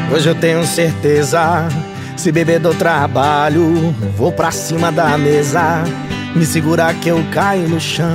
Hoje eu tenho certeza, se beber do trabalho, vou pra cima da mesa, me segura que eu caio no chão.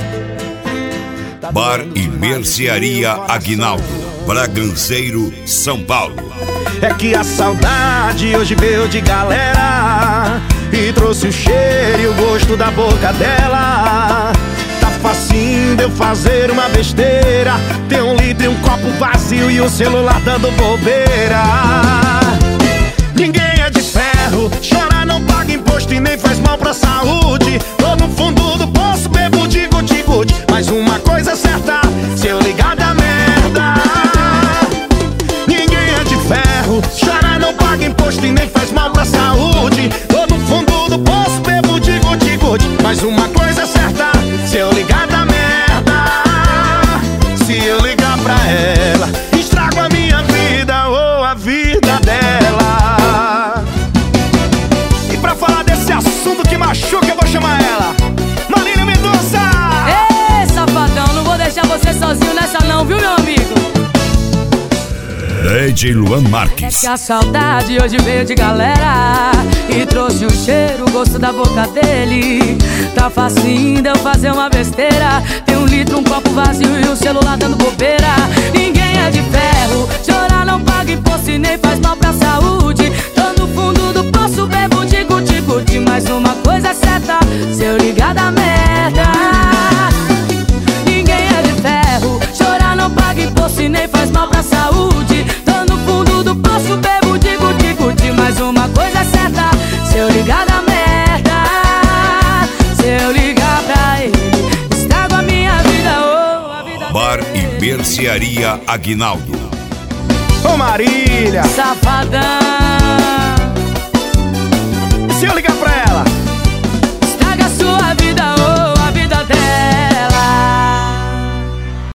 Bar e Mercearia Aguinaldo, Braganceiro, São Paulo. É que a saudade hoje veio de galera e trouxe o cheiro e o gosto da boca dela. Tá facinho de eu fazer uma besteira, ter um litro e um copo vazio e o celular dando bobeira. Ninguém é de ferro, chorar não paga imposto e nem faz mal pra saúde. Tô no fundo do poço, bebo de gude-gude, mas uma coisa é certa, se eu ligar da merda. Ninguém é de ferro, chorar não paga imposto e nem faz mal pra saúde. Tô no fundo do poço, bebo de gude-gude, mas uma coisa é certa, se eu ligar da merda. Se eu ligar pra ela, estrago a minha vida ou a vida dela. E pra falar desse assunto que machuca, eu vou chamar ela, Marília Mendonça. Ei, safadão, não vou deixar você sozinho nessa não, viu, meu amigo? DJ Luan Marques. É que a saudade hoje veio de galera e trouxe o cheiro, o gosto da boca dele. Tá facinho de eu fazer uma besteira, tem um litro, um copo vazio e o celular dando bobeira. Ninguém é de ferro, chorar não paga imposto e nem faz mal pra saúde. Tô no fundo do poço, bebo de gude-gude, mas uma coisa é certa, se eu ligar da merda. Ninguém é de ferro, chorar não paga imposto e nem faz mal pra saúde. Tô no fundo do poço, bebo de gude-gude, mas uma coisa é certa, se eu ligar da merda. Se eu ligar pra ele, estrago a minha vida ou a vida Bar dele. e Mercearia Aguinaldo. Ô Marília, Safadão. se eu ligar